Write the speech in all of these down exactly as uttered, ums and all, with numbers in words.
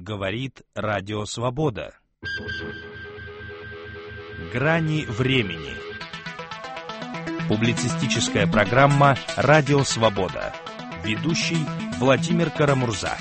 Говорит Радио Свобода. Грани времени. Публицистическая программа «Радио Свобода». Ведущий Владимир Карамурза.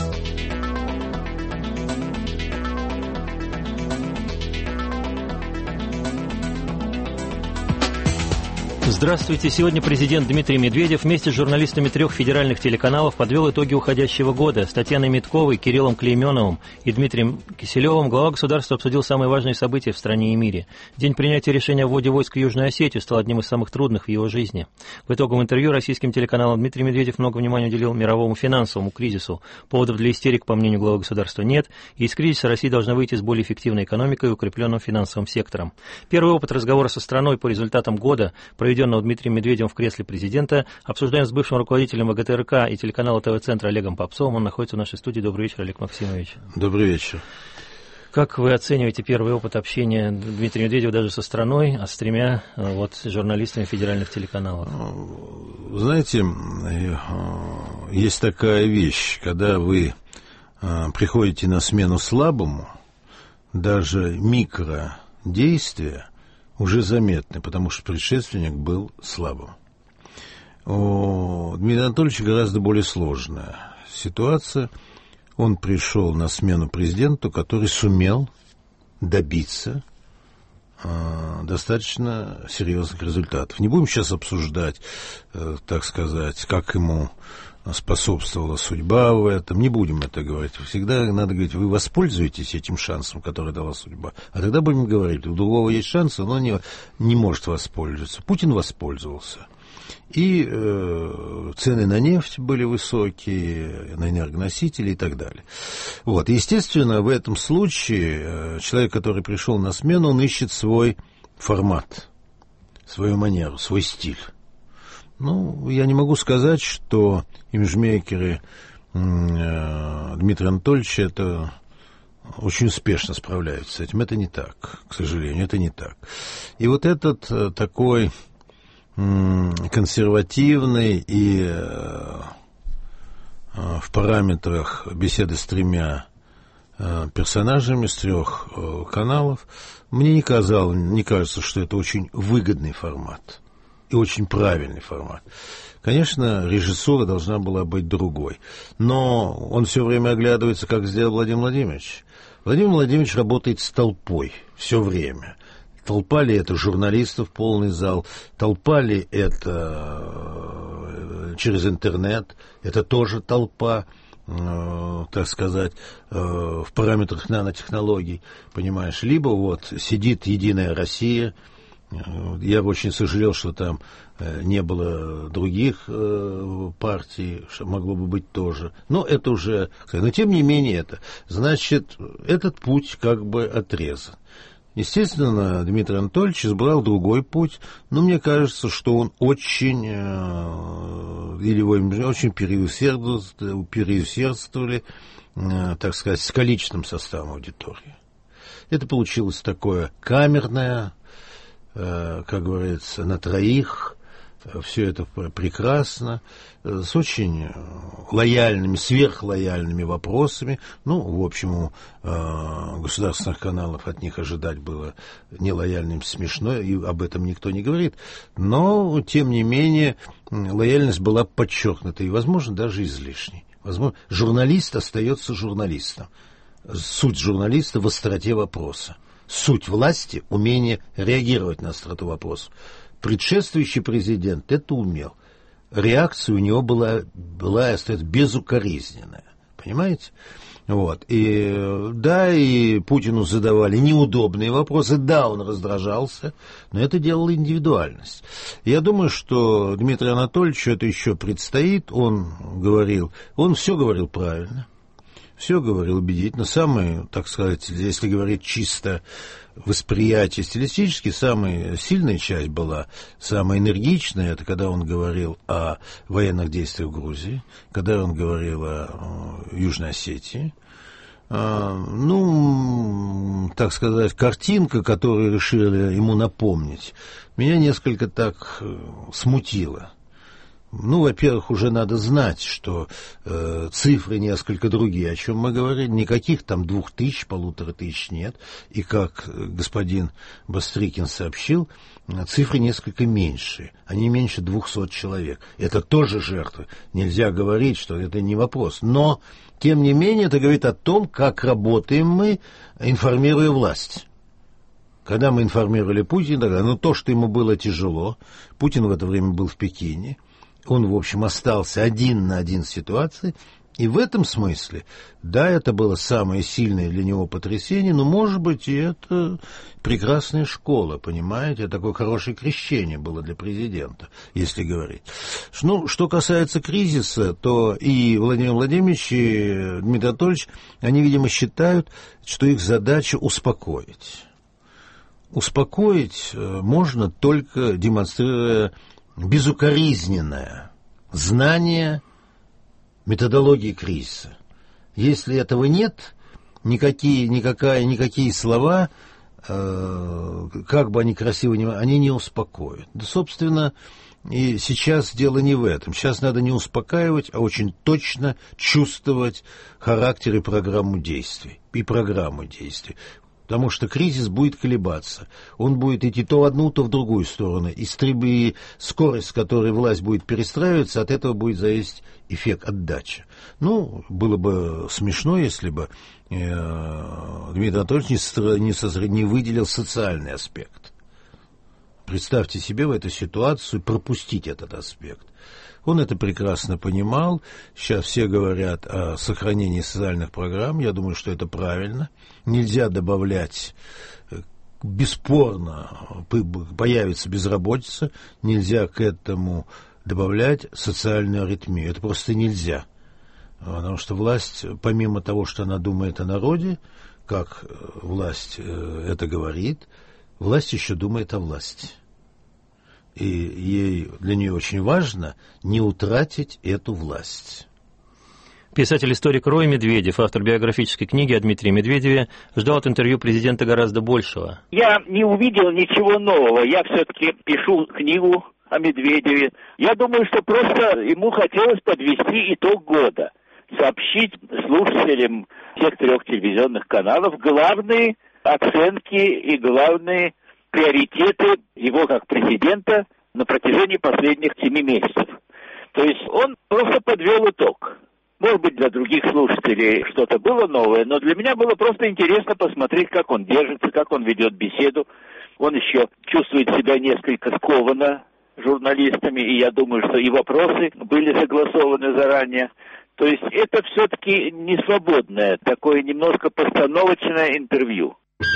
Здравствуйте. Сегодня президент Дмитрий Медведев вместе с журналистами трех федеральных телеканалов подвел итоги уходящего года. С Татьяной Митковой, Кириллом Клейменовым и Дмитрием Киселевым глава государства обсудил самые важные события в стране и мире. День принятия решения о вводе войск в Южную Осетию стал одним из самых трудных в его жизни. В итоговом интервью российским телеканалам Дмитрий Медведев много внимания уделил мировому финансовому кризису. Поводов для истерик, по мнению главы государства, нет, и из кризиса Россия должна выйти с более эффективной экономикой и укрепленным финансовым сектором. Первый опыт разговора со страной по результатам года, проведенного Дмитрием Медведевым в кресле президента, обсуждаем с бывшим руководителем ВГТРК и телеканала ТВ-центра Олегом Попцовым. Он находится в нашей студии. Добрый вечер, Олег Максимович. Добрый вечер. Как вы оцениваете первый опыт общения Дмитрия Медведева даже со страной, а с тремя вот, журналистами федеральных телеканалов? Знаете, есть такая вещь, когда вы приходите на смену слабому, даже микродействия уже заметны, потому что предшественник был слабым. У Дмитрия Анатольевича гораздо более сложная ситуация. Он пришел на смену президенту, который сумел добиться э, достаточно серьезных результатов. Не будем сейчас обсуждать, э, так сказать, как ему способствовала судьба в этом. Не будем это говорить. Всегда надо говорить, вы воспользуетесь этим шансом, который дала судьба. А тогда будем говорить, у другого есть шанс, но он не, не может воспользоваться. Путин воспользовался. И э, цены на нефть были высокие, на энергоносители и так далее. Вот. Естественно, в этом случае э, человек, который пришел на смену, он ищет свой формат, свою манеру, свой стиль. Ну, я не могу сказать, что имиджмейкеры э, Дмитрия Анатольевича это очень успешно справляются с этим. Это не так, к сожалению, это не так. И вот этот э, такой э, консервативный и э, э, в параметрах беседы с тремя э, персонажами с трех э, каналов, мне не казалось, не кажется, что это очень выгодный формат. И очень правильный формат. Конечно, режиссура должна была быть другой. Но он все время оглядывается, как сделал Владимир Владимирович. Владимир Владимирович работает с толпой все время. Толпа ли это журналистов, полный зал, толпа ли это через интернет, это тоже толпа, э, так сказать, э, в параметрах нанотехнологий, понимаешь. Либо вот сидит «Единая Россия». Я очень сожалел, что там не было других партий, что могло бы быть тоже. Но это уже... Но тем не менее это. Значит, этот путь как бы отрезан. Естественно, Дмитрий Анатольевич избрал другой путь, но мне кажется, что он очень... Или его очень переусердствовали, переусердствовали, так сказать, с количественным составом аудитории. Это получилось такое камерное, как говорится, на троих, все это прекрасно, с очень лояльными, сверхлояльными вопросами. Ну, в общем, у государственных каналов от них ожидать было нелояльным, смешно, и об этом никто не говорит. Но, тем не менее, лояльность была подчеркнута, и, возможно, даже излишней. Возможно, журналист остается журналистом. Суть журналиста в остроте вопроса. Суть власти – умение реагировать на остроту вопросов. Предшествующий президент это умел. Реакция у него была, была и остается безукоризненная. Понимаете? Вот. И, да, и Путину задавали неудобные вопросы. Да, он раздражался, но это делала индивидуальность. Я думаю, что Дмитрию Анатольевичу это еще предстоит. Он говорил, он все говорил правильно. Все говорил убедительно. Самое, так сказать, если говорить чисто восприятие стилистически, самая сильная часть была, самая энергичная, это когда он говорил о военных действиях в Грузии, когда он говорил о Южной Осетии. Ну, так сказать, картинка, которую решили ему напомнить, меня несколько так смутила. Ну, во-первых, уже надо знать, что э, цифры несколько другие, о чем мы говорили. Никаких там двух тысяч, полутора тысяч нет. И как господин Бастрыкин сообщил, цифры несколько меньше. Они меньше двухсот человек. Это тоже жертвы. Нельзя говорить, что это не вопрос. Но, тем не менее, это говорит о том, как работаем мы, информируя власть. Когда мы информировали Путина, тогда, ну, то, что ему было тяжело, Путин в это время был в Пекине, он, в общем, остался один на один с ситуацией, и в этом смысле, да, это было самое сильное для него потрясение, но, может быть, и это прекрасная школа, понимаете, такое хорошее крещение было для президента, если говорить. Ну, что касается кризиса, то и Владимир Владимирович, и Дмитрий Анатольевич, они, видимо, считают, что их задача успокоить. Успокоить можно только демонстрируя безукоризненное знание методологии кризиса. Если этого нет, никакие, никакая, никакие слова, э, как бы они красиво ни были, они не успокоят. Да, собственно, и сейчас дело не в этом. Сейчас надо не успокаивать, а очень точно чувствовать характер и программу действий. И программу действий. Потому что кризис будет колебаться. Он будет идти то в одну, то в другую сторону. И скорость, с которой власть будет перестраиваться, от этого будет зависеть эффект отдачи. Ну, было бы смешно, если бы э, Дмитрий Анатольевич не, не, созр... не выделил социальный аспект. Представьте себе в эту ситуацию пропустить этот аспект. Он это прекрасно понимал. Сейчас все говорят о сохранении социальных программ. Я думаю, что это правильно. Нельзя добавлять, бесспорно появится безработица, нельзя к этому добавлять социальную аритмию. Это просто нельзя. Потому что власть, помимо того, что она думает о народе, как власть это говорит, власть еще думает о власти. И ей, для нее очень важно не утратить эту власть. Писатель-историк Рой Медведев, автор биографической книги о Дмитрии Медведеве, ждал от интервью президента гораздо большего. Я не увидел ничего нового. Я все-таки пишу книгу о Медведеве. Я думаю, что просто ему хотелось подвести итог года, сообщить слушателям всех трех телевизионных каналов главные оценки и главные приоритеты его как президента на протяжении последних семи месяцев. То есть он просто подвел итог. Может быть, для других слушателей что-то было новое, но для меня было просто интересно посмотреть, как он держится, как он ведет беседу. Он еще чувствует себя несколько скованно журналистами, и я думаю, что и вопросы были согласованы заранее. То есть это все-таки не свободное, такое немножко постановочное интервью.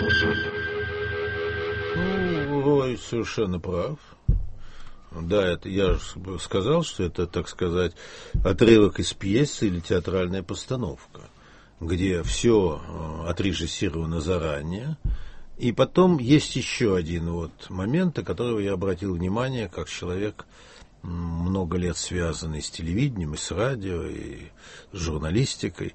Ну, Рой совершенно прав. Да, это я же сказал, что это, так сказать, отрывок из пьесы или театральная постановка, где все отрежиссировано заранее. И потом есть еще один вот момент, на которого я обратил внимание, как человек, много лет связанный с телевидением, и с радио, и с журналистикой.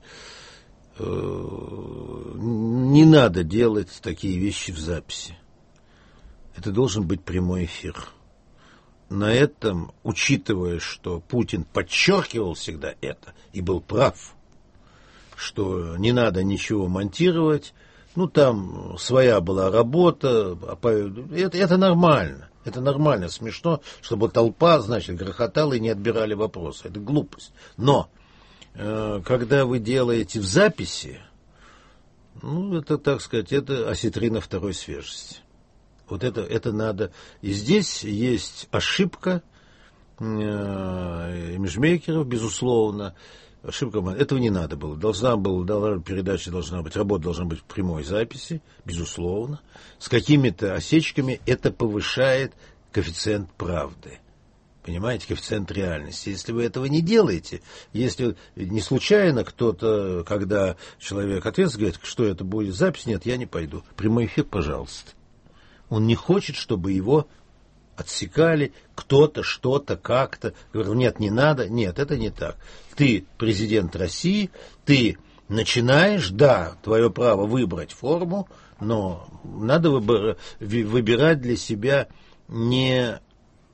Не надо делать такие вещи в записи. Это должен быть прямой эфир. На этом, учитывая, что Путин подчеркивал всегда это и был прав, что не надо ничего монтировать, ну там своя была работа, это, это нормально, это нормально, смешно, чтобы толпа, значит, грохотала и не отбирали вопросы, это глупость. Но э, когда вы делаете в записи, ну это, так сказать, это осетрина второй свежести. Вот это, это надо. И здесь есть ошибка э, имиджмейкеров, безусловно. Ошибка. Этого не надо было. Должна была, передача должна быть, работа должна быть в прямой записи, безусловно. С какими-то осечками это повышает коэффициент правды. Понимаете, коэффициент реальности. Если вы этого не делаете, если не случайно кто-то, когда человек ответственно говорит, что это будет запись, нет, я не пойду. Прямой эфир, пожалуйста. Он не хочет, чтобы его отсекали кто-то, что-то, как-то. Говорю, нет, не надо. Нет, это не так. Ты президент России, ты начинаешь, да, твое право выбрать форму, но надо выбирать для себя не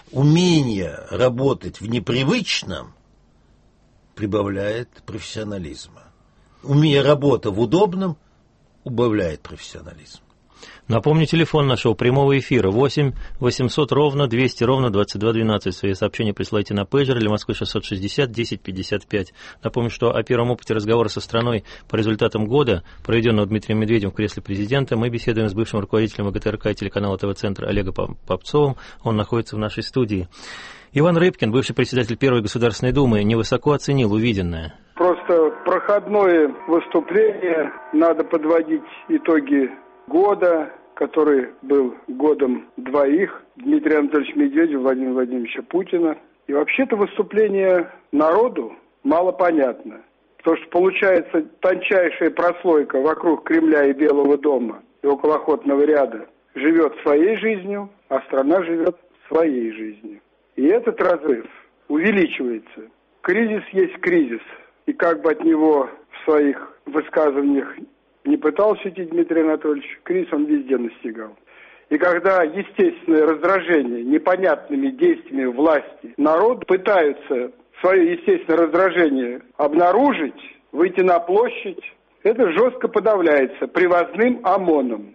умение работать в непривычном прибавляет профессионализма. Умение работа в удобном убавляет профессионализм. Напомню, телефон нашего прямого эфира восемь восемьсот ровно двести ровно двадцать два двенадцать. Свои сообщения присылайте на пейджер или Москвы шестьсот шестьдесят десять пятьдесят пять. Напомню, что о первом опыте разговора со страной по результатам года, проведенного Дмитрием Медведевым в кресле президента, мы беседуем с бывшим руководителем ВГТРК и телеканала ТВ-центр Олегом Попцовым. Он находится в нашей студии. Иван Рыбкин, бывший председатель Первой Государственной Думы, невысоко оценил увиденное. Просто проходное выступление, надо подводить итоги года, который был годом двоих, Дмитрия Анатольевича Медведева, Владимира Владимировича Путина. И вообще-то выступление народу мало понятно, потому что получается тончайшая прослойка вокруг Кремля и Белого дома и околоохотного ряда живет своей жизнью, а страна живет своей жизнью. И этот разрыв увеличивается. Кризис есть кризис. И как бы от него в своих высказываниях не пытался идти Дмитрий Анатольевич, кризис он везде настигал. И когда естественное раздражение непонятными действиями власти народ пытаются свое естественное раздражение обнаружить, выйти на площадь, это жестко подавляется привозным ОМОНом.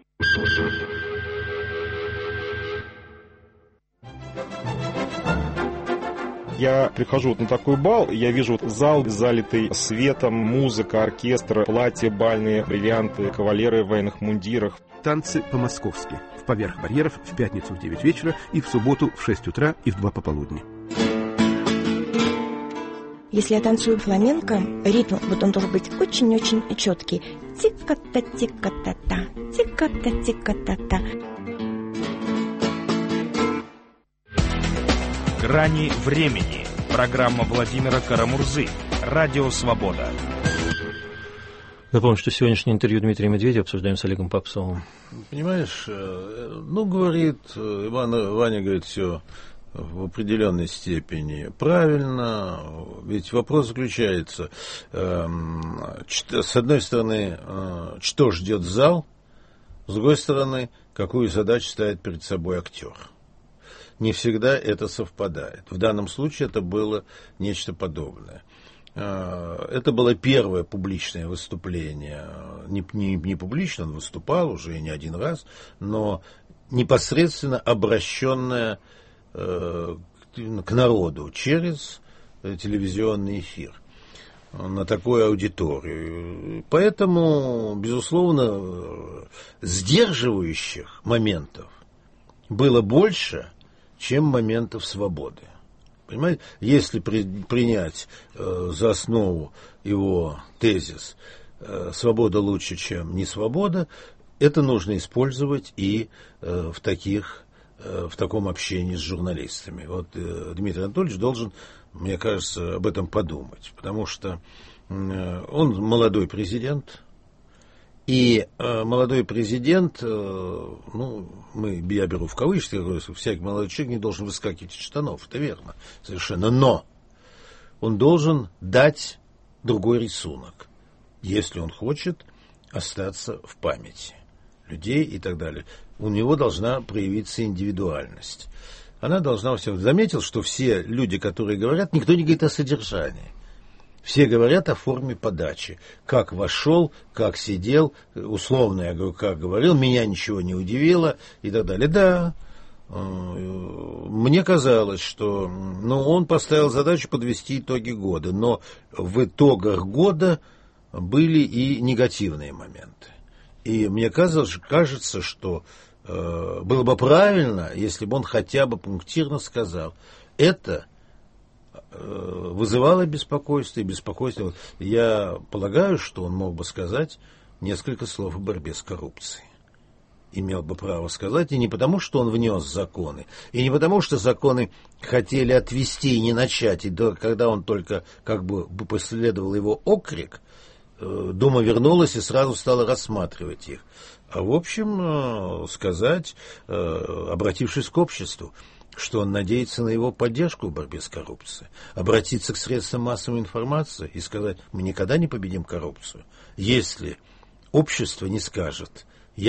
Я прихожу вот на такой бал, я вижу вот зал, залитый светом, музыка, оркестр, платья бальные, бриллианты, кавалеры в военных мундирах. Танцы по-московски. В поверх барьеров в пятницу в девять вечера и в субботу в шесть утра и в два пополудни. Если я танцую фламенко, ритм вот он должен быть очень-очень четкий. Тика-та-тика-та-та, тика-та-тика-та-та. «Грани времени». Программа Владимира Карамурзы. Радио «Свобода». Напомню, что сегодняшнее интервью Дмитрия Медведева обсуждаем с Олегом Попцовым. Понимаешь, ну, говорит, Иван, Ваня говорит все в определенной степени правильно, ведь вопрос заключается, с одной стороны, что ждет зал, с другой стороны, какую задачу ставит перед собой актер. Не всегда это совпадает. В данном случае это было нечто подобное. Это было первое публичное выступление. Не, не, не публично, он выступал уже не один раз, но непосредственно обращенное э, к народу через телевизионный эфир на такую аудиторию. Поэтому, безусловно, сдерживающих моментов было больше, чем моментов свободы. Понимаете, если при, принять э, за основу его тезис э, «свобода лучше, чем не свобода», это нужно использовать и э, в, таких, э, в таком общении с журналистами. Вот э, Дмитрий Анатольевич должен, мне кажется, об этом подумать, потому что э, он молодой президент. И э, молодой президент, э, ну, мы, я беру в кавычки, говорю, что всякий молодой человек не должен выскакивать из штанов, это верно, совершенно, но он должен дать другой рисунок, если он хочет остаться в памяти людей и так далее. У него должна проявиться индивидуальность. Она должна все... Заметил, что все люди, которые говорят, никто не говорит о содержании. Все говорят о форме подачи. Как вошел, как сидел, условно я говорю, как говорил, меня ничего не удивило и так далее. Да, мне казалось, что ну, он поставил задачу подвести итоги года, но в итогах года были и негативные моменты. И мне казалось, кажется, что э, было бы правильно, если бы он хотя бы пунктирно сказал, это вызывало беспокойство и беспокойство. Я полагаю, что он мог бы сказать несколько слов о борьбе с коррупцией. Имел бы право сказать, и не потому, что он внес законы, и не потому, что законы хотели отвести и не начать, и до, когда он только как бы последовал его окрик, Дума вернулась и сразу стала рассматривать их. А в общем, сказать, обратившись к обществу, что он надеется на его поддержку в борьбе с коррупцией, обратиться к средствам массовой информации и сказать, мы никогда не победим коррупцию, если общество не скажет, я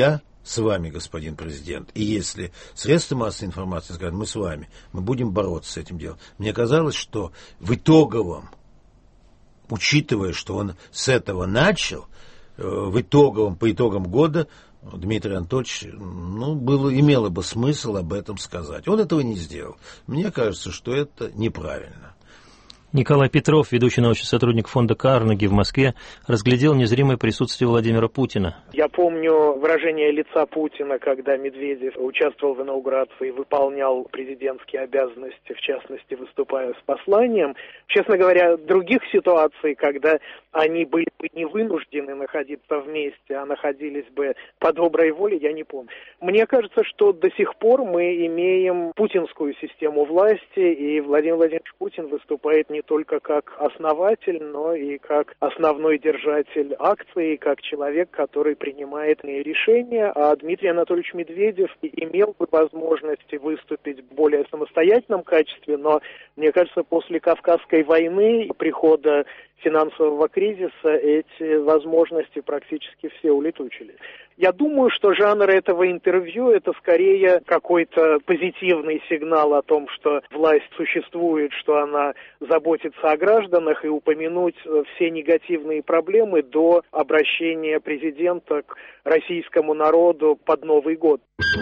с вами, господин президент. И если средства массовой информации скажут, мы с вами, мы будем бороться с этим делом. Мне казалось, что в итоговом, учитывая, что он с этого начал, в итоговом, по итогам года, Дмитрий Анатольевич, ну, было, имело бы смысл об этом сказать. Он этого не сделал. Мне кажется, что это неправильно. Николай Петров, ведущий научный сотрудник фонда Карнеги в Москве, разглядел незримое присутствие Владимира Путина. Я помню выражение лица Путина, когда Медведев участвовал в инаугурации, выполнял президентские обязанности, в частности, выступая с посланием. Честно говоря, других ситуаций, когда они были бы не вынуждены находиться вместе, а находились бы по доброй воле, я не помню. Мне кажется, что до сих пор мы имеем путинскую систему власти, и Владимир Владимирович Путин выступает не только как основатель, но и как основной держатель акций, как человек, который принимает решения. А Дмитрий Анатольевич Медведев имел бы возможность выступить в более самостоятельном качестве, но, мне кажется, после Кавказской войны и прихода финансового кризиса эти возможности практически все улетучились. Я думаю, что жанр этого интервью – это скорее какой-то позитивный сигнал о том, что власть существует, что она заботится о гражданах, и упомянуть все негативные проблемы до обращения президента к российскому народу под Новый год.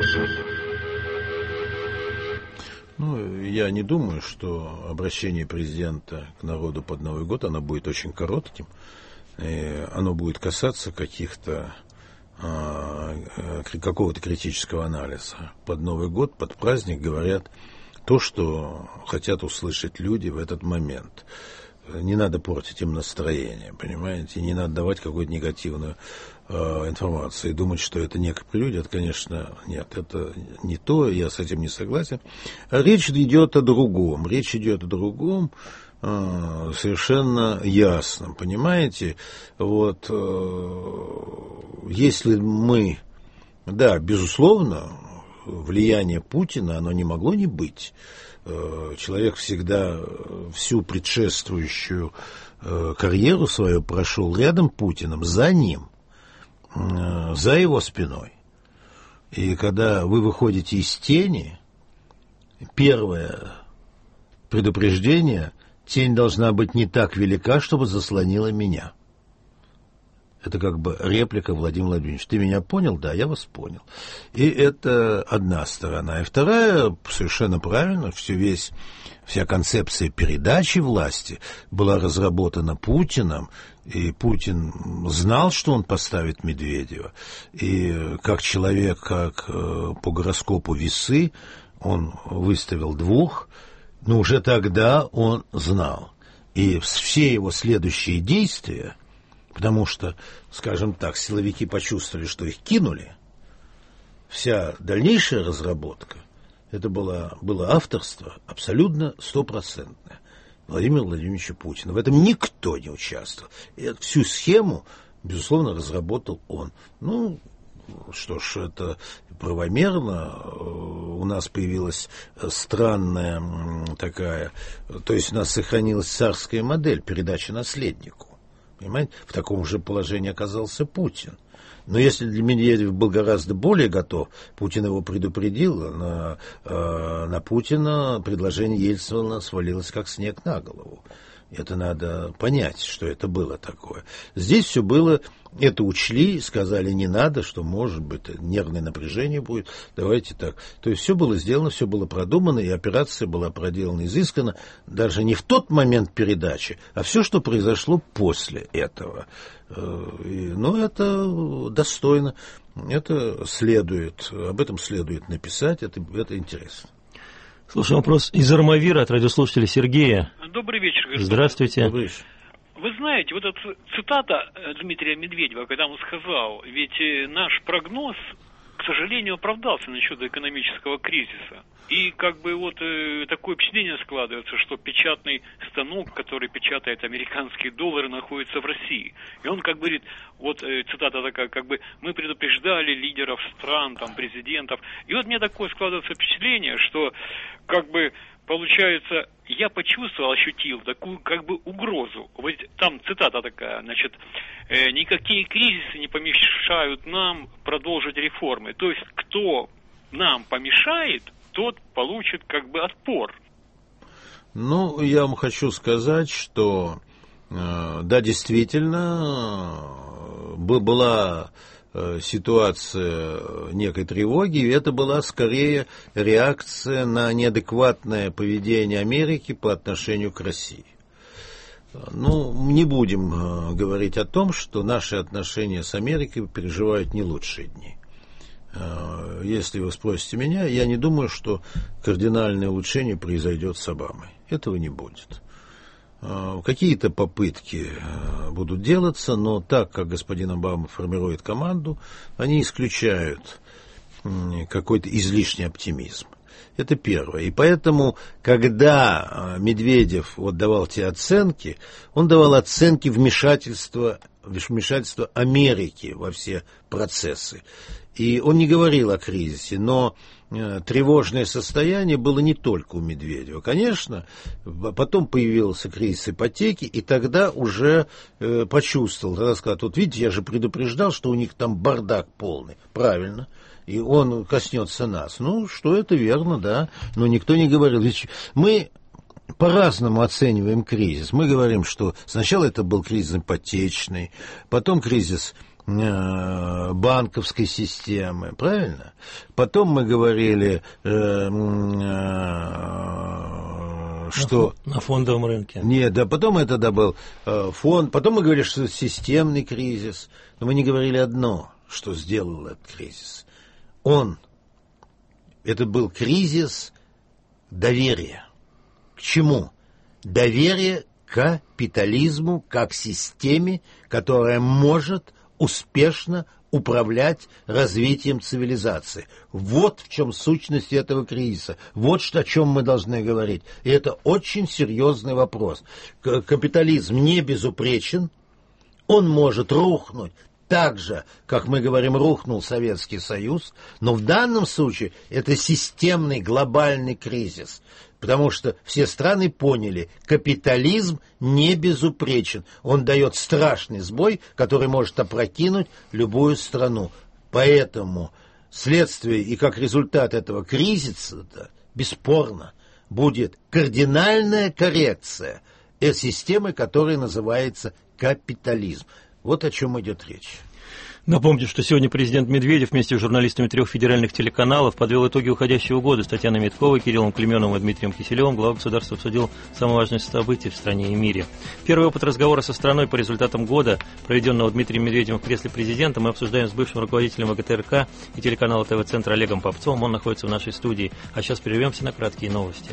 Ну, я не думаю, что обращение президента к народу под Новый год, оно будет очень коротким. И оно будет касаться каких-то какого-то критического анализа. Под Новый год, под праздник говорят то, что хотят услышать люди в этот момент. Не надо портить им настроение, понимаете? Не надо давать какую-то негативную э, информацию и думать, что это некое прелюдия. Это, конечно, нет, это не то, я с этим не согласен. Речь идет о другом. Речь идет о другом, э, совершенно ясном, понимаете? Вот, э, если мы, да, безусловно, влияние Путина, оно не могло не быть. Человек всегда всю предшествующую карьеру свою прошел рядом с Путиным, за ним, за его спиной. И когда вы выходите из тени, первое предупреждение: тень должна быть не так велика, чтобы заслонила меня. Это как бы реплика Владимира Владимировича. Ты меня понял? Да, я вас понял. И это одна сторона. И вторая, совершенно правильно, все весь, вся концепция передачи власти была разработана Путиным, и Путин знал, что он поставит Медведева. И как человек, как по гороскопу весы, он выставил двух, но уже тогда он знал. И все его следующие действия, потому что, скажем так, силовики почувствовали, что их кинули, вся дальнейшая разработка, это было, было авторство абсолютно стопроцентное Владимира Владимировича Путина. В этом никто не участвовал. И всю схему, безусловно, разработал он. Ну, что ж, это правомерно. У нас появилась странная такая, то есть у нас сохранилась царская модель передачи наследнику. Понимаете? В таком же положении оказался Путин. Но если для Медведев был гораздо более готов, Путин его предупредил, на, э, на Путина предложение Ельцина свалилось как снег на голову. Это надо понять, что это было такое. Здесь все было, это учли, сказали не надо, что может быть нервное напряжение будет, давайте так. То есть все было сделано, все было продумано, и операция была проделана изысканно, даже не в тот момент передачи, а все, что произошло после этого. Но это достойно, это следует, об этом следует написать, это, это интересно. Слушай, вопрос из Армавира от радиослушателя Сергея. Добрый вечер, господин. Здравствуйте. Добрый вечер. Вы знаете, вот эта цитата Дмитрия Медведева, когда он сказал, ведь наш прогноз, к сожалению, оправдался насчет экономического кризиса. И как бы вот э, такое впечатление складывается, что печатный станок, который печатает американские доллары, находится в России. И он как бы говорит, вот э, цитата такая, как бы мы предупреждали лидеров стран, там, президентов. И вот мне такое складывается впечатление, что как бы получается, я почувствовал, ощутил такую как бы угрозу. Вот там цитата такая, значит, э, никакие кризисы не помешают нам продолжить реформы. То есть, кто нам помешает, тот получит как бы отпор. Ну, я вам хочу сказать, что, э, да, действительно, э, была э, ситуация некой тревоги, и это была скорее реакция на неадекватное поведение Америки по отношению к России. Ну, не будем э, говорить о том, что наши отношения с Америкой переживают не лучшие дни. Э, если вы спросите меня, я не думаю, что кардинальное улучшение произойдет с Обамой. Этого не будет. Какие-то попытки будут делаться, но так как господин Обама формирует команду, они исключают какой-то излишний оптимизм. Это первое. И поэтому, когда Медведев вот давал те оценки, он давал оценки вмешательства, вмешательства Америки во все процессы. И он не говорил о кризисе, но тревожное состояние было не только у Медведева. Конечно, потом появился кризис ипотеки, и тогда уже э, почувствовал, тогда сказал, вот видите, я же предупреждал, что у них там бардак полный. Правильно. И он коснется нас. Ну, что это верно, да. Но никто не говорил. Ведь мы по-разному оцениваем кризис. Мы говорим, что сначала это был кризис ипотечный, потом кризис банковской системы, правильно? Потом мы говорили, э, э, что... На фондовом рынке. Нет, да, потом это да, был э, фонд, потом мы говорили, что системный кризис, но мы не говорили одно, что сделал этот кризис. Он, это был кризис доверия. К чему? Доверие к капитализму как системе, которая может успешно управлять развитием цивилизации. Вот в чем сущность этого кризиса. Вот что, о чем мы должны говорить. И это очень серьезный вопрос. Капитализм не безупречен. Он может рухнуть так же, как мы говорим, рухнул Советский Союз. Но в данном случае это системный глобальный кризис. Потому что все страны поняли, капитализм не безупречен. Он дает страшный сбой, который может опрокинуть любую страну. Поэтому следствие и как результат этого кризиса, да, бесспорно, будет кардинальная коррекция этой системы, которая называется капитализм. Вот о чем идет речь. Напомню, что сегодня президент Медведев вместе с журналистами трех федеральных телеканалов подвел итоги уходящего года с Татьяной Митковой, Кириллом Клейменовым и Дмитрием Киселевым. Глава государства обсудил самые важные события в стране и мире. Первый опыт разговора со страной по результатам года, проведенного Дмитрием Медведевым в кресле президента, мы обсуждаем с бывшим руководителем ВГТРК и телеканала ТВ-центр Олегом Попцовым. Он находится в нашей студии. А сейчас прервемся на краткие новости.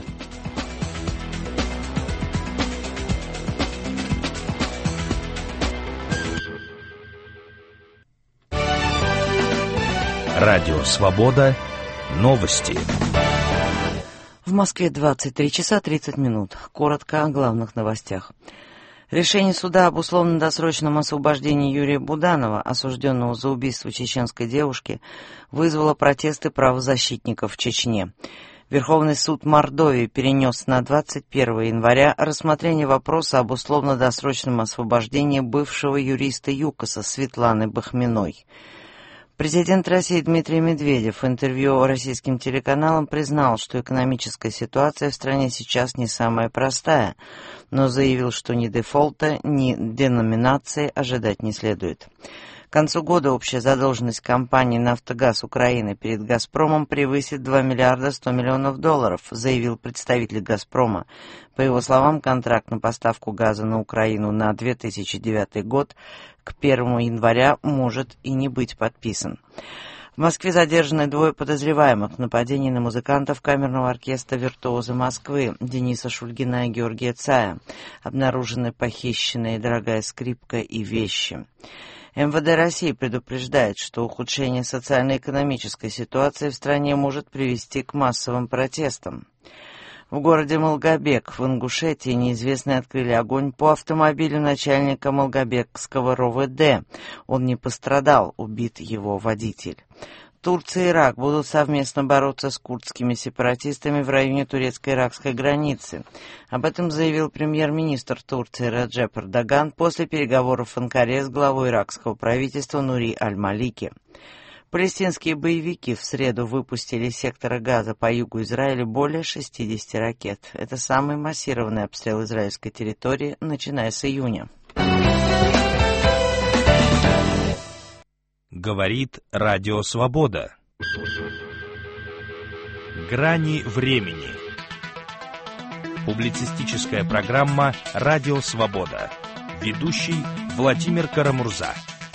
Радио «Свобода». Новости. В Москве двадцать три часа тридцать минут. Коротко о главных новостях. Решение суда об условно-досрочном освобождении Юрия Буданова, осужденного за убийство чеченской девушки, вызвало протесты правозащитников в Чечне. Верховный суд Мордовии перенес на двадцать первое января рассмотрение вопроса об условно-досрочном освобождении бывшего юриста ЮКОСа Светланы Бахминой. Президент России Дмитрий Медведев в интервью российским телеканалам признал, что экономическая ситуация в стране сейчас не самая простая, но заявил, что ни дефолта, ни деноминации ожидать не следует. К концу года общая задолженность компании «Нафтогаз Украины» перед «Газпромом» превысит два миллиарда сто миллионов долларов, заявил представитель «Газпрома». По его словам, контракт на поставку газа на Украину на две тысячи девятый год к первому января может и не быть подписан. В Москве задержаны двое подозреваемых в нападении на музыкантов камерного оркестра «Виртуозы Москвы» Дениса Шульгина и Георгия Цая. Обнаружены похищенные дорогая скрипка и вещи. эм вэ дэ России предупреждает, что ухудшение социально-экономической ситуации в стране может привести к массовым протестам. В городе Малгобек в Ингушетии неизвестные открыли огонь по автомобилю начальника Малгобекского РОВД. Он не пострадал, убит его водитель. Турция и Ирак будут совместно бороться с курдскими сепаратистами в районе турецко-иракской границы. Об этом заявил премьер-министр Турции Реджеп Эрдоган после переговоров в Анкаре с главой иракского правительства Нури аль-Малики. Палестинские боевики в среду выпустили из сектора Газа по югу Израиля более шестидесяти ракет. Это самый массированный обстрел израильской территории, начиная с июня. Говорит Радио Свобода. Грани времени. Публицистическая программа «Радио Свобода». Ведущий Владимир Карамурза.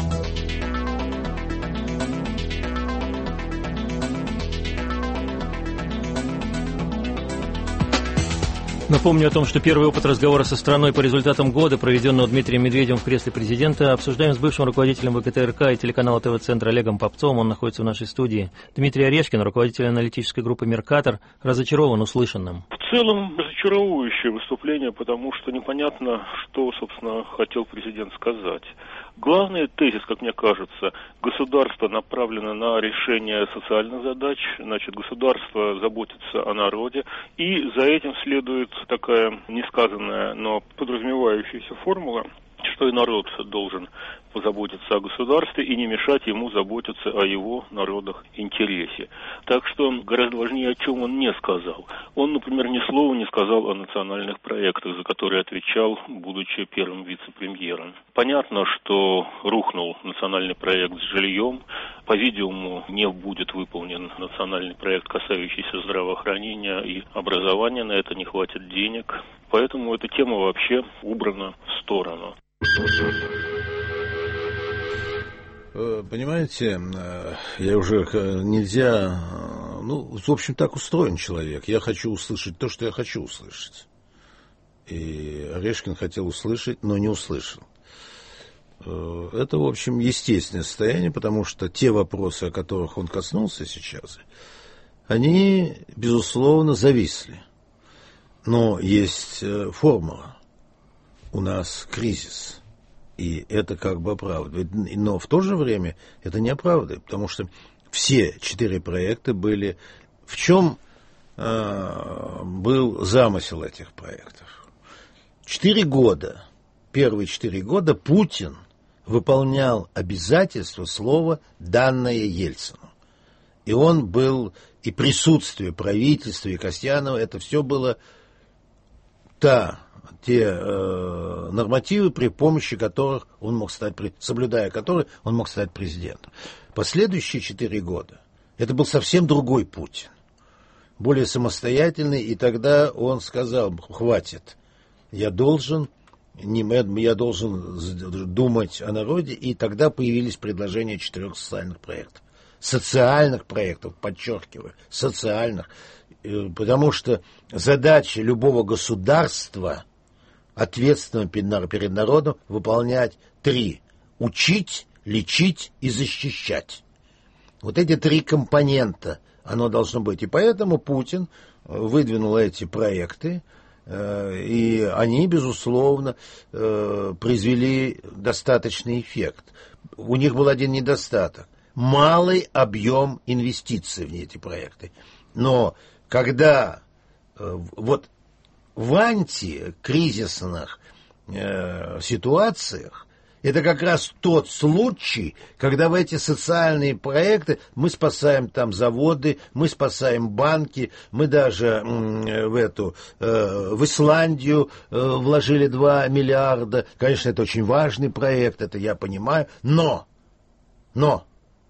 Напомню о том, что первый опыт разговора со страной по результатам года, проведенного Дмитрием Медведевым в кресле президента, обсуждаем с бывшим руководителем ВГТРК и телеканала ТВ-центр Олегом Попцовым. Он находится в нашей студии. Дмитрий Орешкин, руководитель аналитической группы «Меркатор», разочарован услышанным. В целом разочаровывающее выступление, потому что непонятно, что, собственно, хотел президент сказать. Главный тезис, как мне кажется, государство направлено на решение социальных задач, значит, государство заботится о народе, и за этим следует такая несказанная, но подразумевающаяся формула, что и народ должен позаботиться о государстве и не мешать ему заботиться о его народах интересе. Так что гораздо важнее, о чем он не сказал. Он, например, ни слова не сказал о национальных проектах, за которые отвечал, будучи первым вице-премьером. Понятно, что рухнул национальный проект с жильем. По-видимому, не будет выполнен национальный проект, касающийся здравоохранения и образования. На это не хватит денег. Поэтому эта тема вообще убрана в сторону. Понимаете, я уже нельзя... Ну, в общем, так устроен человек. Я хочу услышать то, что я хочу услышать. И Орешкин хотел услышать, но не услышал. Это, в общем, естественное состояние, потому что те вопросы, о которых он коснулся сейчас, они, безусловно, зависли. Но есть формула. У нас кризис. И это как бы оправдывает. Но в то же время это не оправдывает, потому что все четыре проекта были... В чем э, был замысел этих проектов? Четыре года, первые четыре года Путин выполнял обязательство слова, данное Ельцину. И он был, и присутствие правительства, и Касьянова, это все было та... те э, нормативы, при помощи которых он мог стать, соблюдая которые он мог стать президентом. Последующие четыре года это был совсем другой Путин, более самостоятельный, и тогда он сказал: хватит, я должен, не, я должен думать о народе, и тогда появились предложения четырех социальных проектов. Социальных проектов, подчеркиваю, социальных, потому что задача любого государства, ответственно перед народом, выполнять три: учить, лечить и защищать. Вот эти три компонента оно должно быть. И поэтому Путин выдвинул эти проекты, и они, безусловно, произвели достаточный эффект. У них был один недостаток: малый объем инвестиций в эти проекты. Но когда вот в антикризисных э, ситуациях это как раз тот случай, когда в эти социальные проекты мы спасаем там заводы, мы спасаем банки, мы даже э, в эту э, в Исландию э, вложили два миллиарда. Конечно, это очень важный проект, это я понимаю, но, но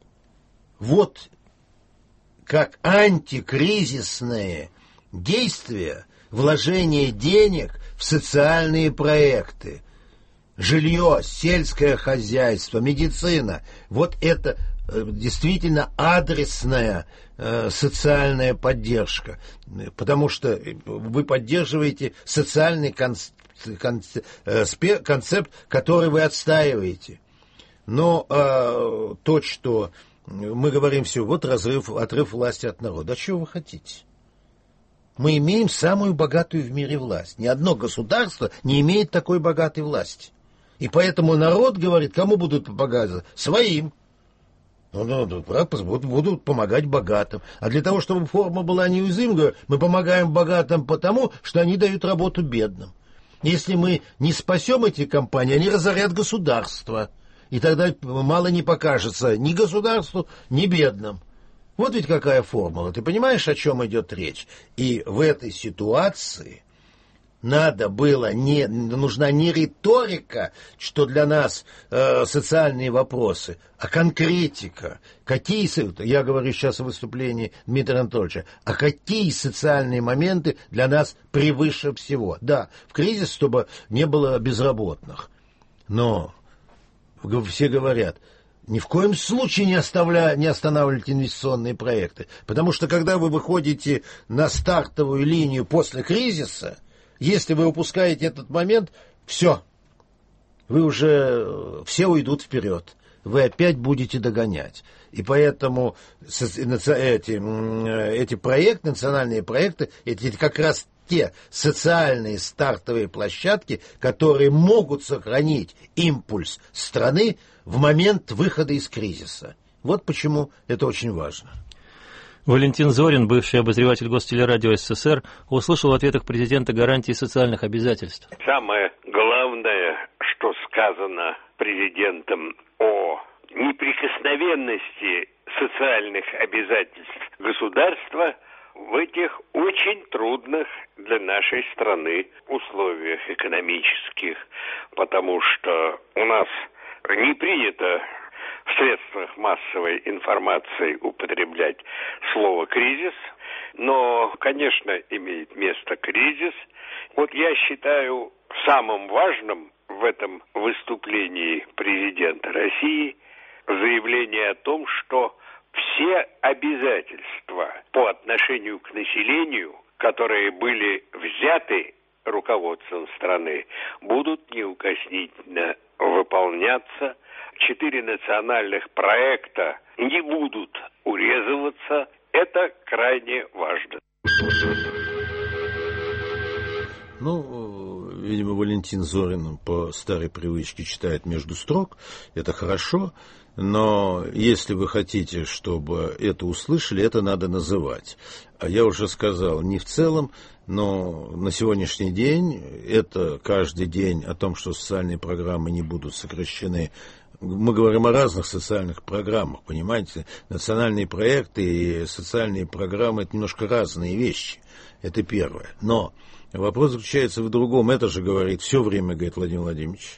вот как антикризисные действия, вложение денег в социальные проекты, жилье, сельское хозяйство, медицина. Вот это действительно адресная э, социальная поддержка. Потому что вы поддерживаете социальный конц, конц, э, концепт, который вы отстаиваете. Но э, то, что мы говорим все, вот разрыв, отрыв власти от народа. А чего вы хотите? Мы имеем самую богатую в мире власть. Ни одно государство не имеет такой богатой власти. И поэтому народ говорит, кому будут помогать? Своим. Ну, ну, будут, будут помогать богатым. А для того, чтобы форма была неуязвима, мы помогаем богатым потому, что они дают работу бедным. Если мы не спасем эти компании, они разорят государство. И тогда мало не покажется ни государству, ни бедным. Вот ведь какая формула. Ты понимаешь, о чем идет речь? И в этой ситуации надо было, не, нужна не риторика, что для нас э, социальные вопросы, а конкретика. Какие, я говорю сейчас о выступлении Дмитрия Анатольевича, а какие социальные моменты для нас превыше всего? Да, в кризис, чтобы не было безработных. Но все говорят, ни в коем случае не, оставля, не останавливайте инвестиционные проекты. Потому что когда вы выходите на стартовую линию после кризиса, если вы упускаете этот момент, все, вы уже, все уйдут вперед, вы опять будете догонять. И поэтому эти, эти проекты, национальные проекты, эти как раз те социальные стартовые площадки, которые могут сохранить импульс страны в момент выхода из кризиса. Вот почему это очень важно. Валентин Зорин, бывший обозреватель Гостелерадио СССР, услышал в ответах президента гарантии социальных обязательств. Самое главное, что сказано президентом о неприкосновенности социальных обязательств государства в этих очень трудных для нашей страны условиях экономических, потому что у нас не принято в средствах массовой информации употреблять слово «кризис», но, конечно, имеет место кризис. Вот я считаю самым важным в этом выступлении президента России заявление о том, что все обязательства по отношению к населению, которые были взяты руководством страны, будут неукоснительно выполняться. Четыре национальных проекта не будут урезываться. Это крайне важно. Ну, видимо, Валентин Зорин по старой привычке читает между строк. Это хорошо. Но если вы хотите, чтобы это услышали, это надо называть. А я уже сказал, не в целом, но на сегодняшний день это каждый день о том, что социальные программы не будут сокращены. Мы говорим о разных социальных программах, понимаете? Национальные проекты и социальные программы – это немножко разные вещи. Это первое. Но вопрос заключается в другом. Это же говорит все время, говорит Владимир Владимирович.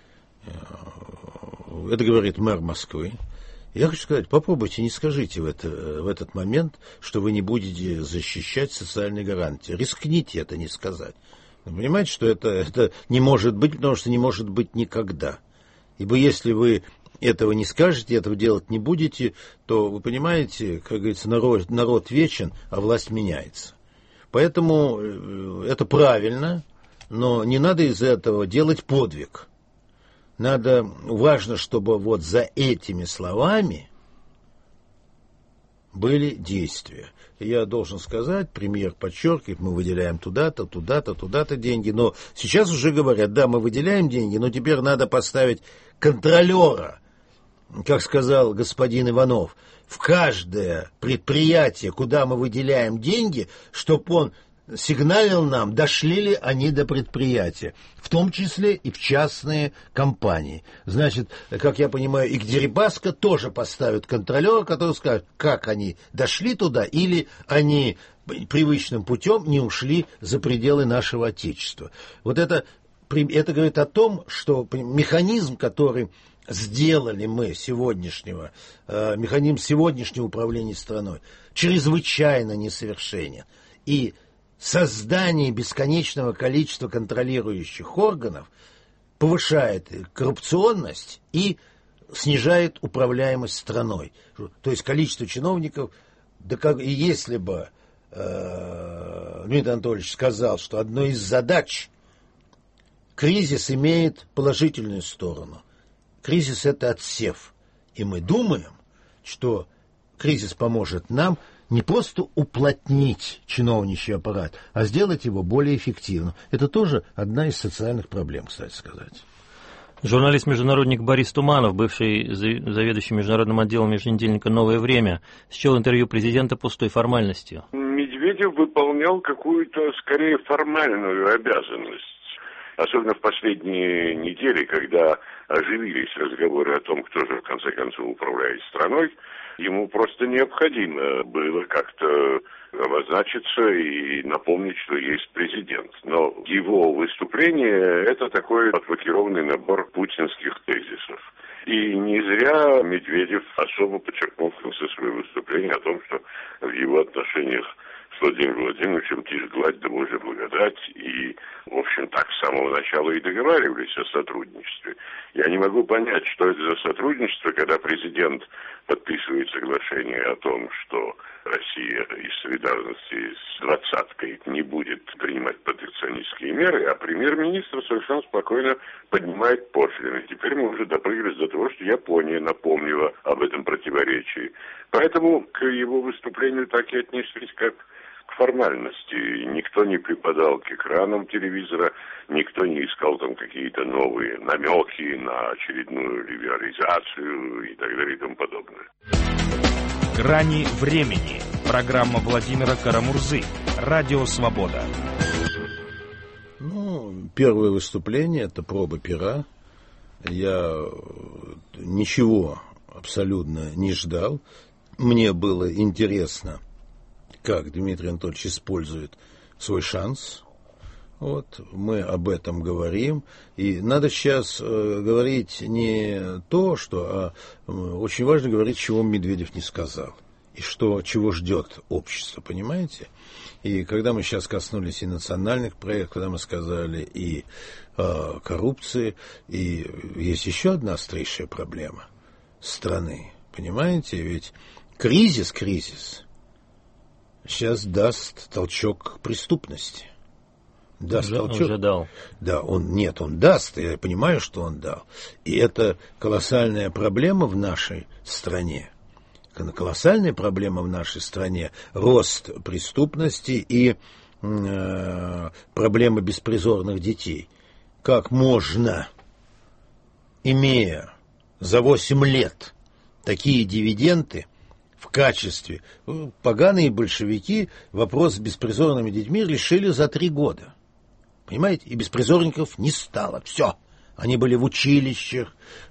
Это говорит мэр Москвы. Я хочу сказать, попробуйте, не скажите в, это, в этот момент, что вы не будете защищать социальные гарантии. Рискните это не сказать. Вы понимаете, что это, это не может быть, потому что не может быть никогда. Ибо если вы этого не скажете, этого делать не будете, то, вы понимаете, как говорится, народ, народ вечен, а власть меняется. Поэтому это правильно, но не надо из этого делать подвиг. Надо, важно, чтобы вот за этими словами были действия. Я должен сказать, премьер подчеркивает, мы выделяем туда-то, туда-то, туда-то деньги, но сейчас уже говорят, да, мы выделяем деньги, но теперь надо поставить контролера, как сказал господин Иванов, в каждое предприятие, куда мы выделяем деньги, чтобы он сигналил нам, дошли ли они до предприятия, в том числе и в частные компании. Значит, как я понимаю, и Дерибаска тоже поставят контролера, который скажет, как они дошли туда, или они привычным путем не ушли за пределы нашего Отечества. Вот это, это говорит о том, что механизм, который сделали мы сегодняшнего, э, механизм сегодняшнего управления страной, чрезвычайно несовершенен. И создание бесконечного количества контролирующих органов повышает коррупционность и снижает управляемость страной. То есть количество чиновников, да как, и если бы э, Дмитрий Анатольевич сказал, что одной из задач кризис имеет положительную сторону. Кризис – это отсев. И мы думаем, что кризис поможет нам не просто уплотнить чиновничий аппарат, а сделать его более эффективным. Это тоже одна из социальных проблем, кстати сказать. Журналист-международник Борис Туманов, бывший заведующий международным отделом еженедельника «Новое время», счел интервью президента пустой формальностью. Медведев выполнял какую-то, скорее, формальную обязанность. Особенно в последние недели, когда оживились разговоры о том, кто же в конце концов управляет страной, ему просто необходимо было как-то обозначиться и напомнить, что есть президент. Но его выступление – это такой отблокированный набор путинских тезисов. И не зря Медведев особо подчеркнул в конце своего выступления о том, что в его отношениях с Владимиром Владимировичем тишь гладь да Божья благодать, и, в общем, так с самого начала и договаривались о сотрудничестве. Я не могу понять, что это за сотрудничество, когда президент подписывает соглашение о том, что Россия из солидарности с двадцаткой не будет принимать протекционистские меры, а премьер-министр совершенно спокойно поднимает пошлины. Теперь мы уже допрыгались до того, что Япония напомнила об этом противоречии. Поэтому к его выступлению так и отнеслись как к формальности. Никто не припадал к экранам телевизора, никто не искал там какие-то новые намеки на очередную либерализацию и так далее и тому подобное. «Грани времени». Программа Владимира Карамурзы. Радио «Свобода». Ну, первое выступление – это проба пера. Я ничего абсолютно не ждал. Мне было интересно, как Дмитрий Анатольевич использует свой шанс. Вот, мы об этом говорим. И надо сейчас э, говорить не то, что, а э, очень важно говорить, чего Медведев не сказал. И что, чего ждет общество, понимаете? И когда мы сейчас коснулись и национальных проектов, когда мы сказали и э, коррупции, и есть еще одна острейшая проблема страны, понимаете? Ведь кризис, кризис сейчас даст толчок к преступности. Даст уже, толчок. Уже дал. Да, он, нет, он даст, я понимаю, что он дал. И это колоссальная проблема в нашей стране. Колоссальная проблема в нашей стране. Рост преступности и э, проблема беспризорных детей. Как можно, имея за восемь лет такие дивиденды, в качестве... Поганые большевики вопрос с беспризорными детьми решили за три года. Понимаете? И беспризорников не стало. Все. Они были в училищах,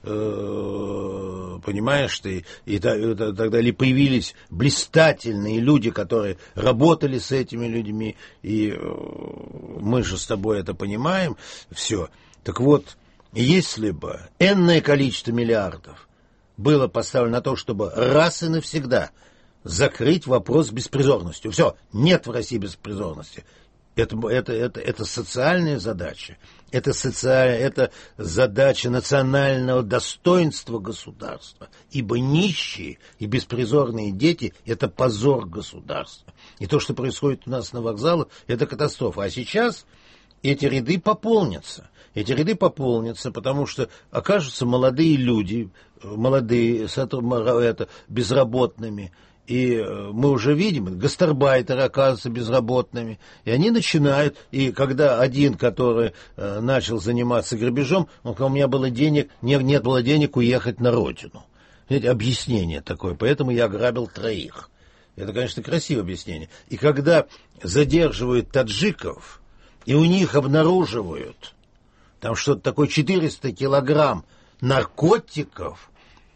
э, понимаешь ты, и, и тогда ли появились блистательные люди, которые работали с этими людьми, и э, мы же с тобой это понимаем, все. Так вот, если бы энное количество миллиардов было поставлено на то, чтобы раз и навсегда закрыть вопрос с беспризорностью, все, нет в России беспризорности. Это, это, это, это социальная задача, это, социальная, это задача национального достоинства государства, ибо нищие и беспризорные дети – это позор государства. И то, что происходит у нас на вокзалах, это катастрофа. А сейчас эти ряды пополнятся. Эти ряды пополнятся, потому что окажутся молодые люди, молодые, это, безработными. И мы уже видим, гастарбайтеры оказываются безработными, и они начинают, и когда один, который э, начал заниматься грабежом, он сказал, у меня было денег, не, нет было денег уехать на родину. Знаете, объяснение такое, поэтому я ограбил троих. Это, конечно, красивое объяснение. И когда задерживают таджиков, и у них обнаруживают там что-то такое четыреста килограмм наркотиков,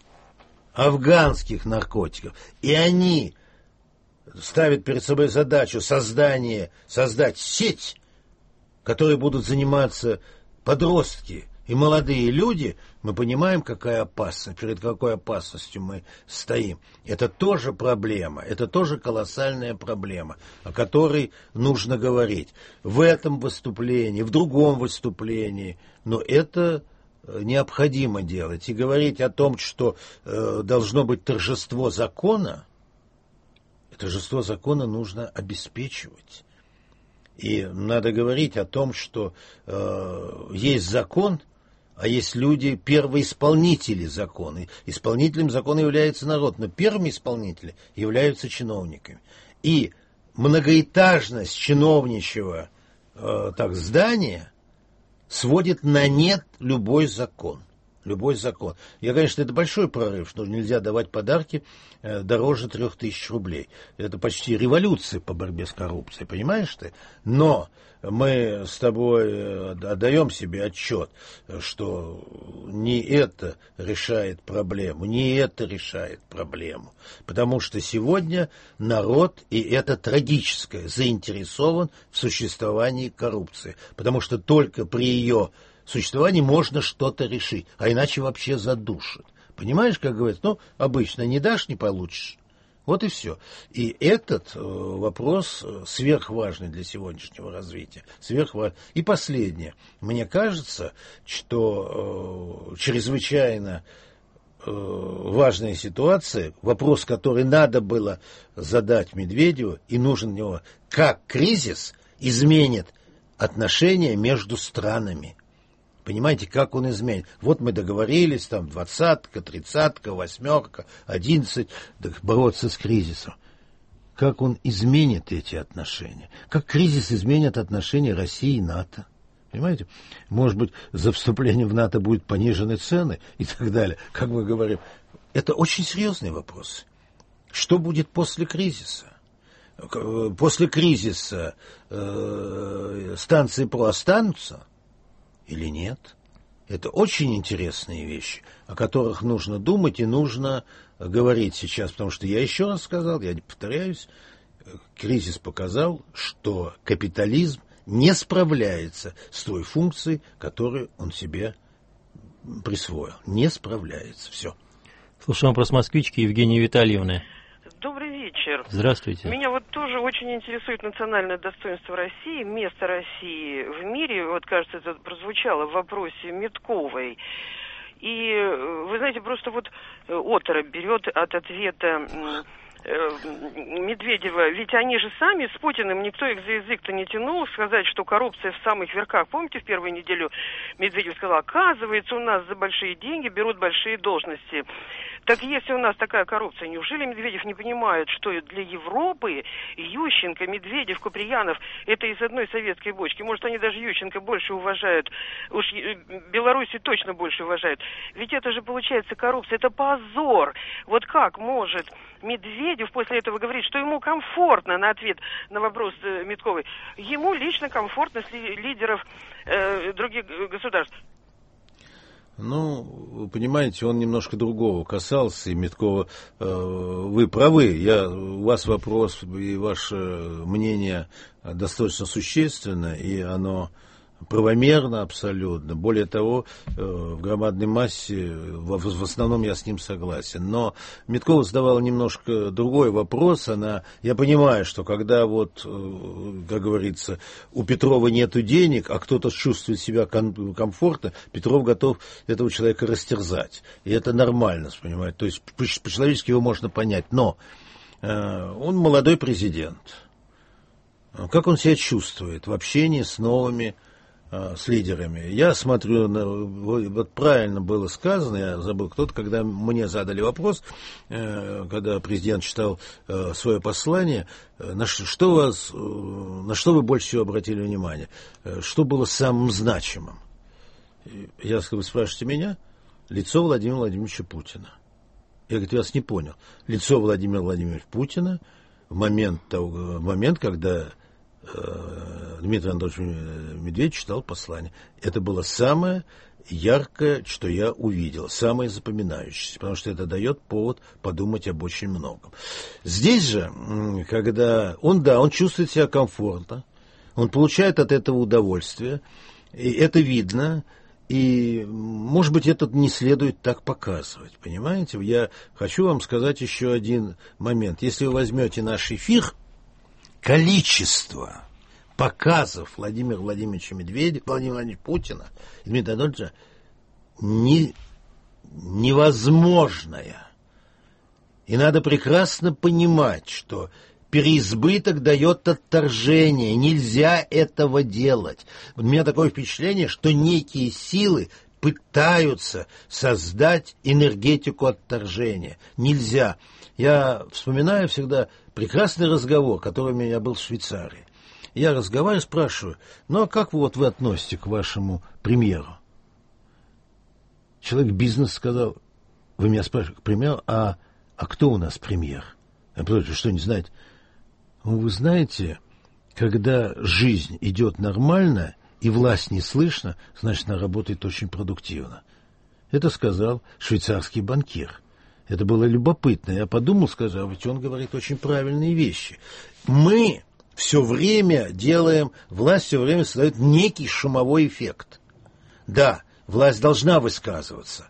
афганских наркотиков, и они ставят перед собой задачу создания, создать сеть, которой будут заниматься подростки и молодые люди, мы понимаем, какая опасность, перед какой опасностью мы стоим. Это тоже проблема, это тоже колоссальная проблема, о которой нужно говорить. В этом выступлении, в другом выступлении, но это необходимо делать. И говорить о том, что э, должно быть торжество закона, торжество закона нужно обеспечивать. И надо говорить о том, что э, есть закон, а есть люди, первоисполнители закона. Исполнителем закона является народ, но первыми исполнителями являются чиновниками. И многоэтажность чиновничьего э, так, здания сводит на нет любой закон. Любой закон. Я, конечно, это большой прорыв, что нельзя давать подарки э, дороже трех тысяч рублей. Это почти революция по борьбе с коррупцией, понимаешь ты? Но мы с тобой отдаем себе отчет, что не это решает проблему, не это решает проблему. Потому что сегодня народ, и это трагическое, заинтересован в существовании коррупции. Потому что только при ее существовании можно что-то решить, а иначе вообще задушит. Понимаешь, как говорится, ну, обычно не дашь, не получишь. Вот и все. И этот э, вопрос сверхважный для сегодняшнего развития. Сверхважный. И последнее. Мне кажется, что э, чрезвычайно э, важная ситуация, вопрос, который надо было задать Медведеву, и нужен него, как кризис изменит отношения между странами. Понимаете, как он изменит? Вот мы договорились, там, двадцатка, тридцатка, восьмерка, одиннадцать, бороться с кризисом. Как он изменит эти отношения? Как кризис изменит отношения России и НАТО? Понимаете? Может быть, за вступление в НАТО будут понижены цены и так далее. Как мы говорим, это очень серьезный вопрос. Что будет после кризиса? После кризиса э, станции ПРО останутся или нет? Это очень интересные вещи, о которых нужно думать и нужно говорить сейчас, потому что я еще раз сказал, я не повторяюсь, кризис показал, что капитализм не справляется с той функцией, которую он себе присвоил. Не справляется. Все. Слушаем вопрос москвички Евгении Витальевны. Добрый вечер. Здравствуйте. Меня вот тоже очень интересует национальное достоинство России, место России в мире. Вот, кажется, это прозвучало в вопросе Митковой. И, вы знаете, просто вот оторопь берет от ответа Медведева, ведь они же сами с Путиным, никто их за язык-то не тянул сказать, что коррупция в самых верхах. Помните, в первую неделю Медведев сказал, оказывается, у нас за большие деньги берут большие должности. Так если у нас такая коррупция, неужели Медведев не понимает, что для Европы Ющенко, Медведев, Куприянов это из одной советской бочки? Может, они даже Ющенко больше уважают, уж Белоруссию точно больше уважают. Ведь это же получается коррупция, это позор. Вот как может Медведев после этого говорить, что ему комфортно, на ответ на вопрос э, Митковой, ему лично комфортно с ли, лидеров э, других государств? Ну, вы понимаете, он немножко другого касался, и Миткова, э, вы правы, я, у вас вопрос и ваше мнение достаточно существенно, и оно правомерно абсолютно. Более того, в громадной массе, в основном я с ним согласен. Но Миткова задавала немножко другой вопрос. Она, я понимаю, что когда вот, как говорится, у Петрова нету денег, а кто-то чувствует себя ком- комфортно, Петров готов этого человека растерзать. И это нормально, понимаете. То есть по-человечески его можно понять. Но э, он молодой президент. Как он себя чувствует в общении с новыми с лидерами. Я смотрю, на, вот правильно было сказано, я забыл кто-то, когда мне задали вопрос, э, когда президент читал э, свое послание, э, на, что вас, э, на что вы больше всего обратили внимание, э, что было самым значимым. Я сказал, вы спрашиваете меня? Лицо Владимира Владимировича Путина. Я, говорит, я вас не понял. Лицо Владимира Владимировича Путина в момент, того, в момент когда Дмитрий Анатольевич Медведев читал послание. Это было самое яркое, что я увидел, самое запоминающееся, потому что это дает повод подумать об очень многом. Здесь же, когда он, да, он чувствует себя комфортно, он получает от этого удовольствие, и это видно, и, может быть, это не следует так показывать, понимаете? Я хочу вам сказать еще один момент. Если вы возьмете наш эфир, количество показов Владимира Владимировича Медведева, Владимира Владимировича Путина и Дмитрия Анатольевича не, невозможное. И надо прекрасно понимать, что переизбыток дает отторжение. Нельзя этого делать. У меня такое впечатление, что некие силы пытаются создать энергетику отторжения. Нельзя. Я вспоминаю всегда прекрасный разговор, который у меня был в Швейцарии. Я разговариваю, спрашиваю, ну а как вот вы относитесь к вашему премьеру? человек бизнес сказал, вы меня спрашиваете, к примеру, а, а кто у нас премьер? Я говорю, что не знаете? Ну, вы знаете, когда жизнь идет нормально, и власть не слышно, значит, она работает очень продуктивно. Это сказал швейцарский банкир. Это было любопытно. Я подумал, сказал, ведь он говорит очень правильные вещи. Мы все время делаем, власть все время создает некий шумовой эффект. Да, власть должна высказываться,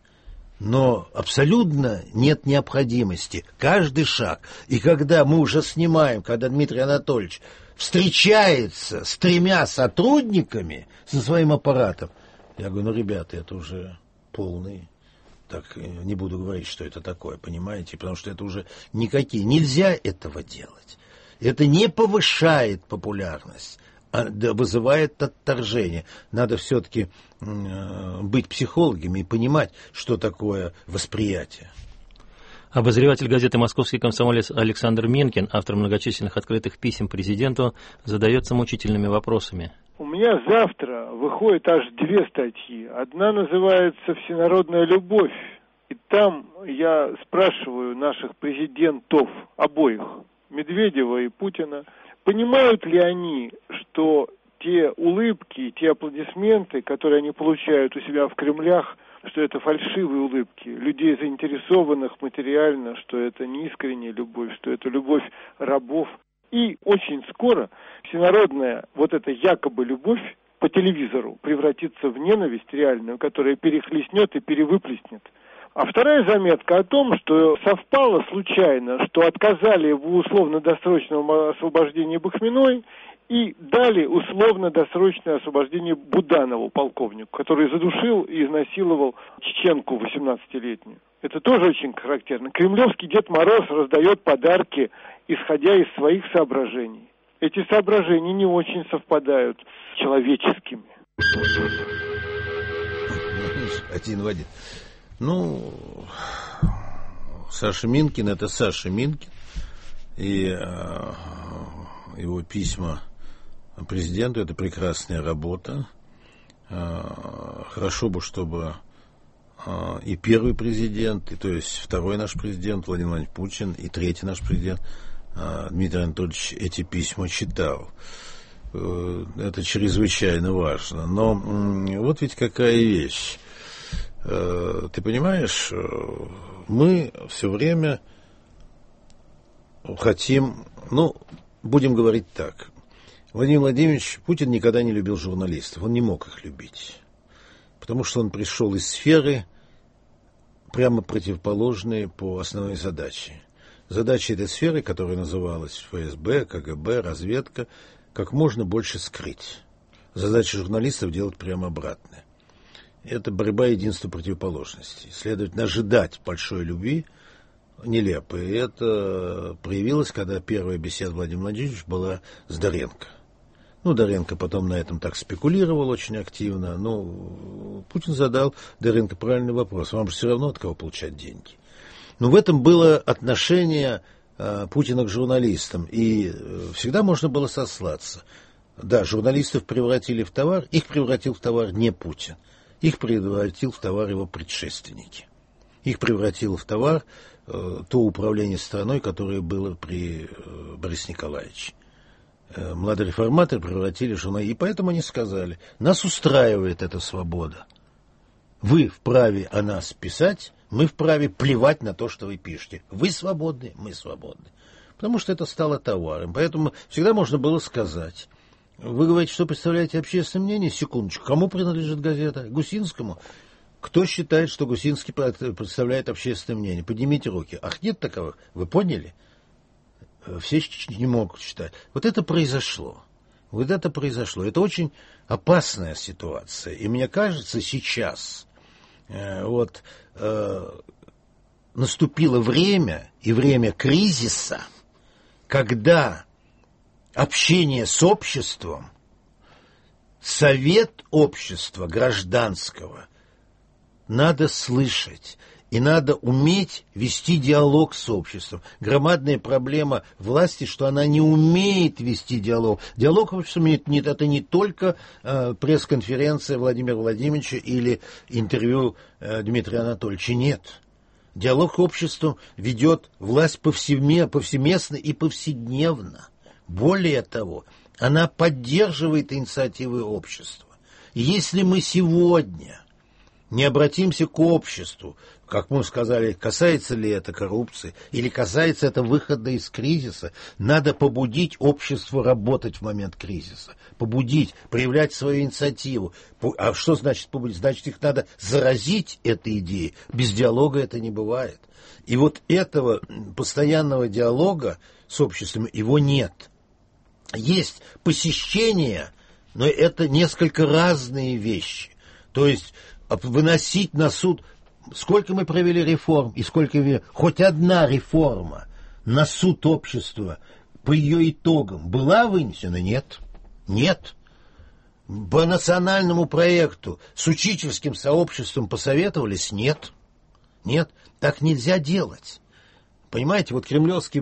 но абсолютно нет необходимости. Каждый шаг. И когда мы уже снимаем, когда Дмитрий Анатольевич встречается с тремя сотрудниками со своим аппаратом, я говорю, ну, ребята, это уже полный... Так, не буду говорить, что это такое, понимаете, потому что это уже никакие... Нельзя этого делать. Это не повышает популярность, а вызывает отторжение. Надо все-таки э, быть психологами и понимать, что такое восприятие. Обозреватель газеты «Московский комсомолец» Александр Минкин, автор многочисленных открытых писем президенту, задается мучительными вопросами. У меня завтра выходит аж две статьи. Одна называется «Всенародная любовь». И там я спрашиваю наших президентов, обоих, Медведева и Путина, понимают ли они, что те улыбки, те аплодисменты, которые они получают у себя в Кремлях, что это фальшивые улыбки людей, заинтересованных материально, что это не искренняя любовь, что это любовь рабов. И очень скоро всенародная вот эта якобы любовь по телевизору превратится в ненависть реальную, которая перехлестнет и перевыплеснет. А вторая заметка о том, что совпало случайно, что отказали в условно-досрочном освобождении Бахминой и дали условно-досрочное освобождение Буданову, полковнику, который задушил и изнасиловал чеченку восемнадцатилетнюю. Это тоже очень характерно. Кремлевский Дед Мороз раздает подарки, исходя из своих соображений. Эти соображения не очень совпадают с человеческими. Один в один. Ну, Саша Минкин — это Саша Минкин. И э, его письма президенту — это прекрасная работа. Э, хорошо бы, чтобы э, и первый президент, и, то есть второй наш президент Владимир Владимирович Путин, и третий наш президент э, Дмитрий Анатольевич эти письма читал. Э, это чрезвычайно важно. Но э, вот ведь какая вещь. Э, ты понимаешь, мы все время хотим, ну, будем говорить так. Владимир Владимирович Путин никогда не любил журналистов, он не мог их любить, потому что он пришел из сферы прямо противоположной по основной задаче. Задача этой сферы, которая называлась эф эс бэ, ка гэ бэ, разведка, как можно больше скрыть. Задача журналистов делать прямо обратное. Это борьба единства противоположностей. Следовательно, ожидать большой любви нелепо. И это проявилось, когда первая беседа Владимира Владимировича была с Доренко. Ну, Доренко потом на этом так спекулировал очень активно. Ну, Путин задал Доренко правильный вопрос. Вам же все равно от кого получать деньги. Но в этом было отношение э, Путина к журналистам. И э, всегда можно было сослаться. Да, журналистов превратили в товар. Их превратил в товар не Путин. Их превратил в товар его предшественники. Их превратило в товар э, то управление страной, которое было при э, Борисе Николаевиче. Э, младореформаторы превратили журналистов. И поэтому они сказали, нас устраивает эта свобода. Вы вправе о нас писать, мы вправе плевать на то, что вы пишете. Вы свободны, мы свободны. Потому что это стало товаром. Поэтому всегда можно было сказать... Вы говорите, что представляете общественное мнение? Секундочку. Кому принадлежит газета? Гусинскому? Кто считает, что Гусинский представляет общественное мнение? Поднимите руки. Ах, нет таковых. Вы поняли? Все не могут считать. Вот это произошло. Вот это произошло. Это очень опасная ситуация. И мне кажется, сейчас э, вот э, наступило время, и время кризиса, когда... общение с обществом, совет общества гражданского надо слышать. И надо уметь вести диалог с обществом. Громадная проблема власти, что она не умеет вести диалог. Диалог, в общем, это не только э, пресс-конференция Владимира Владимировича или интервью э, Дмитрия Анатольевича. Нет. Диалог с обществом ведет власть повсеместно и повседневно. Более того, она поддерживает инициативы общества. И если мы сегодня не обратимся к обществу, как мы сказали, касается ли это коррупции или касается это выхода из кризиса, надо побудить общество работать в момент кризиса, побудить, проявлять свою инициативу. А что значит побудить? Значит, их надо заразить этой идеей. Без диалога это не бывает. И вот этого постоянного диалога с обществом, его нет. Есть посещение, но это несколько разные вещи. То есть выносить на суд, сколько мы провели реформ, и сколько хоть одна реформа на суд общества по ее итогам была вынесена? Нет. Нет. По национальному проекту с учительским сообществом посоветовались? Нет. Нет. Так нельзя делать. Понимаете, вот Кремлевский,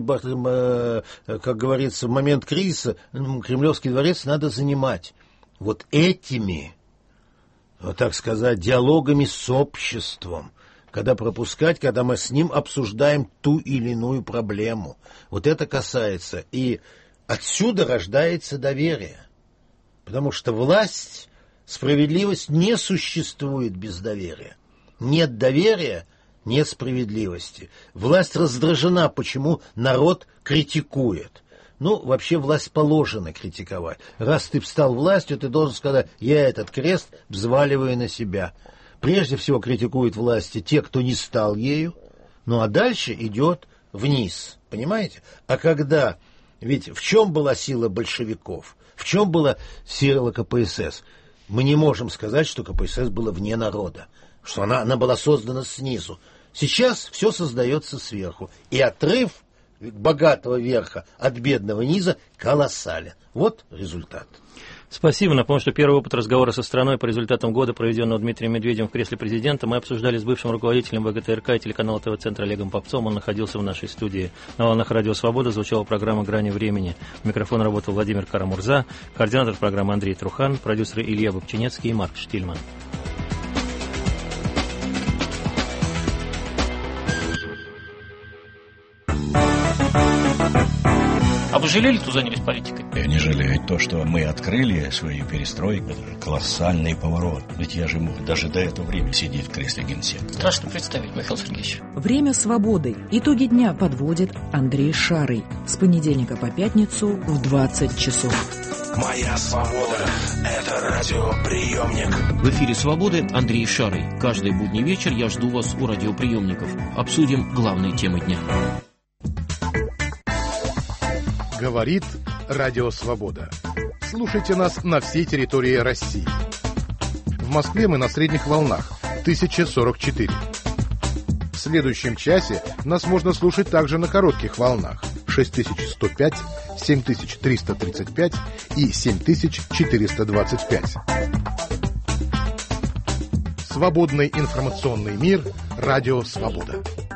как говорится, в момент кризиса Кремлевский дворец надо занимать вот этими, так сказать, диалогами с обществом, когда пропускать, когда мы с ним обсуждаем ту или иную проблему. Вот это касается. И отсюда рождается доверие. Потому что власть, справедливость не существует без доверия. Нет доверия, нет справедливости. Власть раздражена, почему народ критикует. Ну, вообще власть положено критиковать. Раз ты встал властью, ты должен сказать: я этот крест взваливаю на себя. Прежде всего критикуют власти те, кто не стал ею, ну а дальше идет вниз. Понимаете? А когда... Ведь в чем была сила большевиков? В чем была сила ка пэ эс эс? Мы не можем сказать, что ка пэ эс эс была вне народа, что она, она была создана снизу. Сейчас все создается сверху. И отрыв богатого верха от бедного низа колоссален. Вот результат. Спасибо. Напомню, что первый опыт разговора со страной по результатам года, проведенного Дмитрием Медведевым в кресле президента, мы обсуждали с бывшим руководителем вэ гэ тэ эр ка и телеканала ТВ-центр Олегом Попцом. Он находился в нашей студии. На волнах Радио Свобода звучала программа «Грани времени». У микрофона работал Владимир Карамурза, координатор программы Андрей Трухан, продюсеры Илья Бобчинецкий и Марк Штильман. А вы жалели, кто занялись политикой? Я не жалею. То, что мы открыли свою перестройку, это колоссальный поворот. Ведь я же мог даже до этого времени сидеть в кресле генсека. Страшно представить, Михаил Сергеевич. Время свободы. Итоги дня подводит Андрей Шарый. С понедельника по пятницу в двадцать часов. Моя свобода – это радиоприемник. В эфире «Свободы» Андрей Шарый. Каждый будний вечер я жду вас у радиоприемников. Обсудим главные темы дня. Говорит Радио Свобода. Слушайте нас на всей территории России. В Москве мы на средних волнах тысяча сорок четыре. В следующем часе нас можно слушать также на коротких волнах шесть тысяч сто пять, семь тысяч триста тридцать пять и семь тысяч четыреста двадцать пять. Свободный информационный мир. Радио Свобода.